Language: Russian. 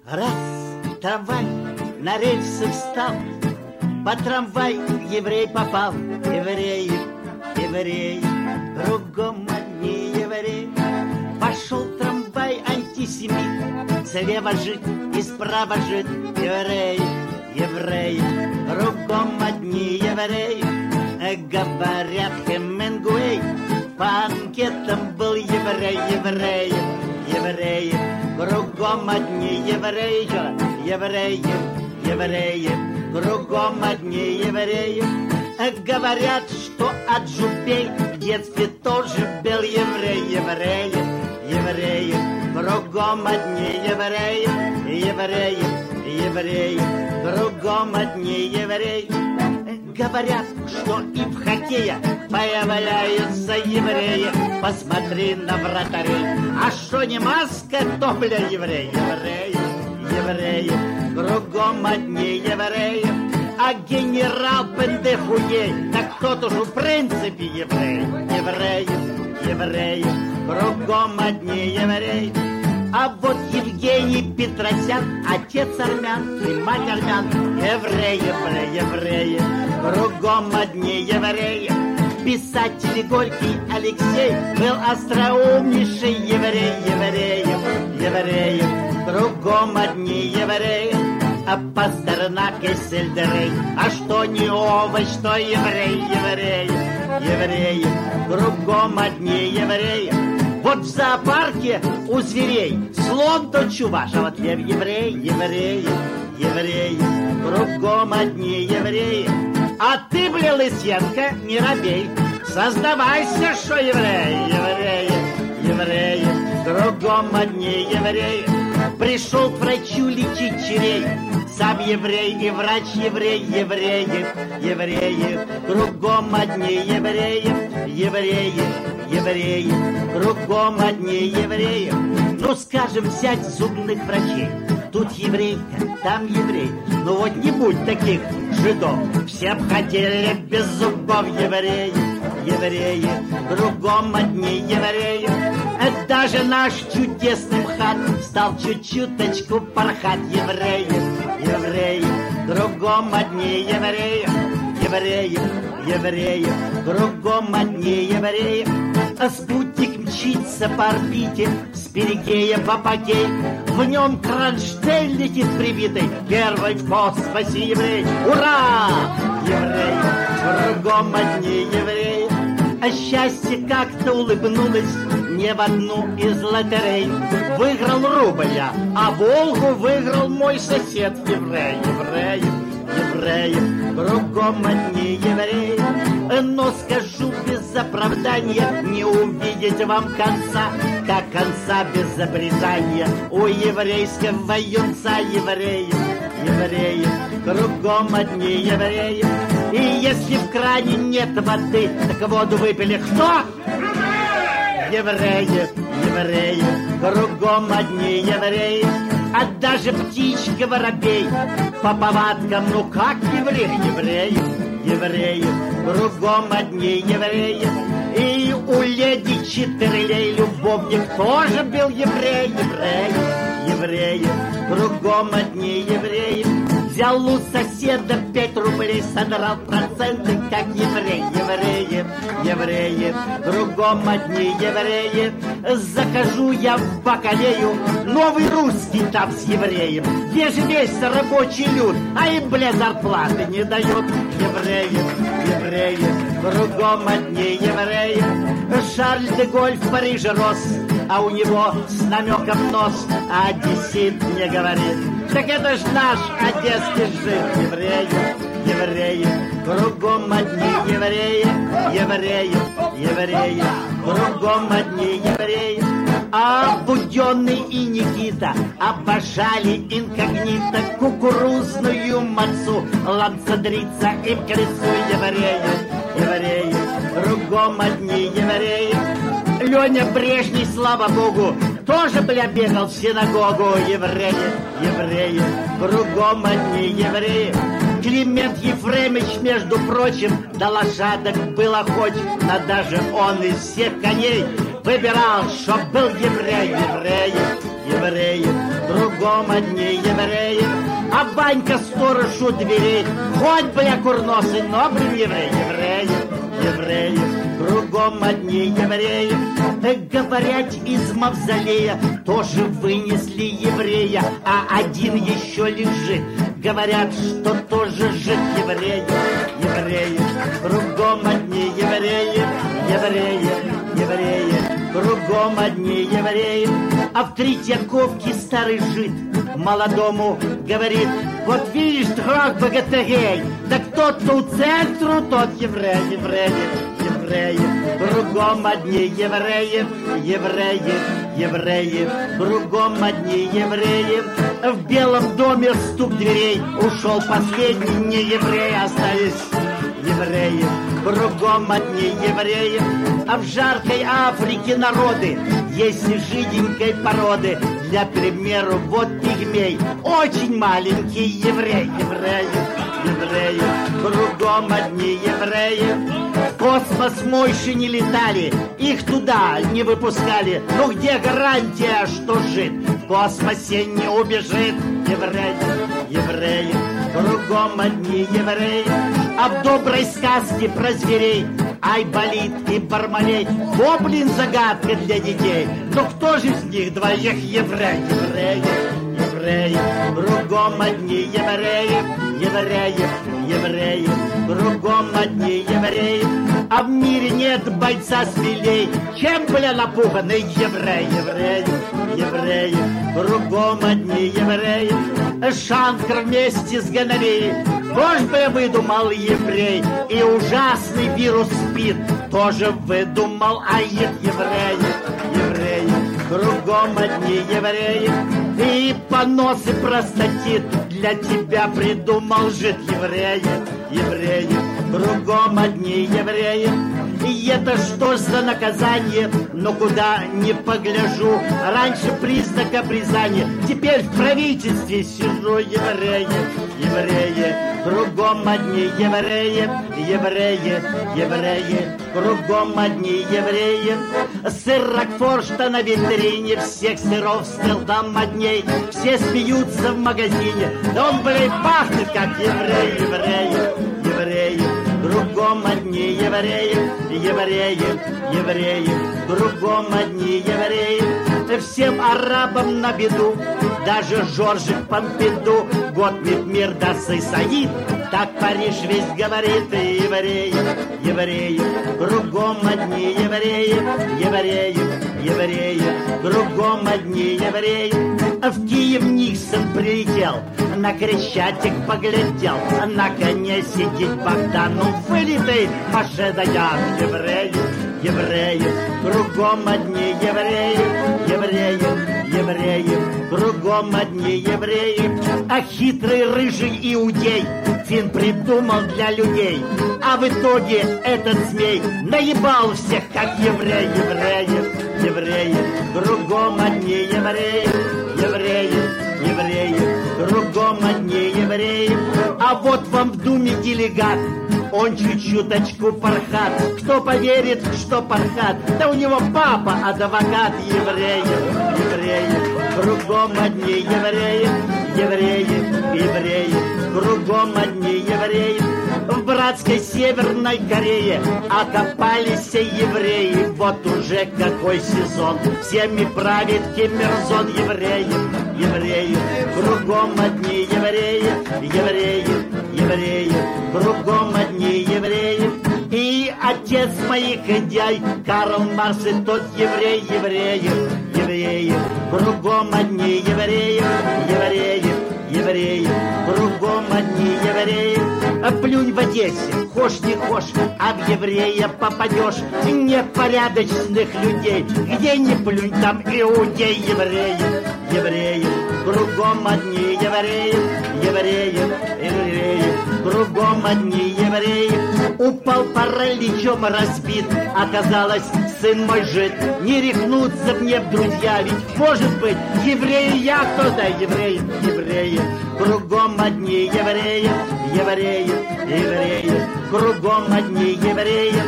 Раз трамвай на рельсы встал, под трамвай еврей попал. Евреи, евреи, кругом одни евреи. Пошел трамвай антисемит, слева жить и справа жить. Евреи, евреи, кругом одни евреи. Говорят, Хемингуэй по анкетам был еврей. Евреи, евреи, кругом одни евреи. Евреи, евреи, кругом одни евреи. Говорят, что от жупей в детстве тоже был еврей. Евреи, евреи, кругом одни евреи. Евреи, евреи, кругом одни евреи. Говорят, что и в хоккее появляются евреи. Посмотри на вратарей. А что не маска, то, бля, евреи. Евреи, евреи, кругом одни евреи. А генерал Пендехуей, так тот уж в принципе еврей. Евреи, евреи, кругом одни евреи. А вот Евгений Петросян, отец армян и мать армян. Евреи, бля, евреи, кругом одни евреи. Писатель Горький Алексей был остроумнейший еврей. Евреи, евреи, кругом одни евреи. А Пастернак и Сельдерей, а что не овощ, что еврей. Евреи, евреи, кругом одни евреи. Вот в зоопарке у зверей слон то чуваш, а вот лев еврей. Евреи, евреи, кругом одни евреи. А ты, бля, Лысенко, не робей, создавайся, что евреи. Евреи, евреи, кругом одни евреи. Пришел к врачу лечить черей, сам еврей и врач еврей. Евреи, евреи, кругом одни евреи. Евреи, евреи, кругом одни евреи. Ну, скажем, взять зубных врачей. Тут еврейка, там еврей. Ну вот не будь таких жидов, все б хотели без зубов. Евреи, евреи, кругом одни евреи. Даже наш чудесный МХАТ стал чуть-чуточку порхать. Евреи, евреи, кругом одни евреи. Евреи, евреи, кругом одни евреи. А спутник мчится по орбите с Перигея в Апогей. В нем кронштейн летит прибитый, первый в космосе еврей. Ура! Евреи, кругом одни евреи. А счастье как-то улыбнулось не в одну из лотерей. Выиграл рубль я, а Волгу выиграл мой сосед. Еврей, еврей, евреи, кругом одни евреи. Но скажу без оправдания, не увидеть вам конца, как конца без обрезания у еврейского юнца. Евреи, евреи, кругом одни евреи. И если в кране нет воды, так воду выпили кто? Евреи, евреи, кругом одни евреи. А даже птичка воробей по повадкам, ну как еврей. Евреи, евреи, кругом одни евреи. И у леди Читерлей любовник тоже был еврей. Евреи, евреи, кругом одни евреи. Взял у соседа 5 рублей, содрал проценты, как еврей. Евреи, евреи, кругом одни евреи. Захожу я в бакалею, новый русский там с евреем. Где же весь рабочий люд, а им, бля, зарплаты не дают. Евреи, евреи, кругом одни евреи. Шарль де Голль в Париже рос, а у него с намеком нос. А одессит мне говорит: так это ж наш одесский жид. Евреи, евреи, кругом одни евреи. Евреи, евреи, кругом одни евреи. А Буденный и Никита обожали инкогнито кукурузную мацу. Ланцедрица им к лицу. Евреи, евреи, кругом одни евреи. Леня Брежний, слава богу, тоже, бля, бегал в синагогу. Евреи, евреи, кругом одни евреи. Климент Ефремович, между прочим, до лошадок был охоч, но даже он из всех коней выбирал, чтоб был еврей. Евреи, евреи, кругом одни евреи. А Ванька сторож у дверей, хоть бы я курносый, но, блин, евреи, евреи, кругом одни евреи. Говорят, из мавзолея тоже вынесли еврея, а один еще лежит. Говорят, что тоже жид. Евреи, евреи, кругом одни евреи, евреи, евреи, кругом одни евреи. А в Третьяковке старый жид молодому говорит: вот видишь, трог богатырей, так тот, кто у центру, тот еврей, евреи, евреи, кругом одни евреи, евреи, евреи, кругом одни евреи. В Белом доме стук дверей, ушел последний не еврей, остались евреи, кругом одни евреи. А в жаркой Африке народы есть жиденькой породы. Для примеру, вот пигмей, очень маленький еврей, евреи, евреи, кругом одни евреи. В космос мойши не летали, их туда не выпускали. Ну где гарантия, что жид в космосе не убежит? Евреи, евреи, кругом одни евреи. А в доброй сказке про зверей Айболит и Бармалей, о, блин, загадка для детей. Но кто же из них двоих еврей? Евреи, евреи, кругом одни евреи, евреи, евреи, кругом одни евреи. А в мире нет бойца смелей, чем, бля, напуганный еврей, евреи, евреи, кругом одни евреи. Шанкр вместе с гонореей, может бы, выдумал еврей. И ужасный вирус СПИД тоже выдумал аид. Евреи, евреи, кругом одни евреи. И понос и простатит для тебя придумал жид. Евреи, евреи, кругом одни евреи. И это что ж за наказание? Но куда не погляжу, раньше признак обрезания, теперь в правительстве сижу. Евреи, евреи, кругом одни евреи, евреи, евреи, кругом одни евреи. Сыр Рокфор, что на витрине, всех сыров стыл там одней. Все смеются в магазине, да он, блин, пахнет как еврей, евреи, евреи, кругом одни евреи, евреи, евреи, кругом одни евреи. Всем арабам на беду, даже Жоржик Помпиду, год мир даст и Саид, так Париж весь говорит. И евреи, евреи, кругом одни евреи, евреи, евреи, кругом одни евреи. В Киев Никсон прилетел, на Крещатик поглядел, на коне сидит Богдан, ну вылитый Маше Даян. Евреи, евреи, кругом одни евреи, евреи, евреи, кругом одни евреи. А хитрый рыжий иудей фин придумал для людей, а в итоге этот змей наебал всех, как еврей. Евреи, евреи, кругом одни евреи, евреи, евреи, кругом одни евреи. А вот вам в Думе делегат, он чуть-чуточку пархат. Кто поверит, что пархат? Да у него папа адвокат. Евреи, евреи, кругом одни евреи, евреи, евреи, кругом одни евреи. В братской Северной Корее окопались евреи. Вот уже какой сезон, всеми правит Ким Ир Сен. Евреи, евреи, кругом одни евреи, евреи, евреи, кругом одни евреи. И отец моих идей Карл Маркс, и тот еврей. Евреи, евреи, кругом одни евреи, евреи, евреи, кругом одни евреи. Плюнь в Одессе, хошь не хошь, а в еврея попадешь. Непорядочных людей, где не плюнь, там иудей. Евреи, евреи, кругом одни евреи, евреи, евреи, кругом одни евреи. Упал параличом разбит, оказалось, сын мой жид. Не рехнуться мне в друзья, ведь может быть евреи я, кто-то евреи, евреи, кругом одни евреи, евреи, евреи, кругом одни евреи.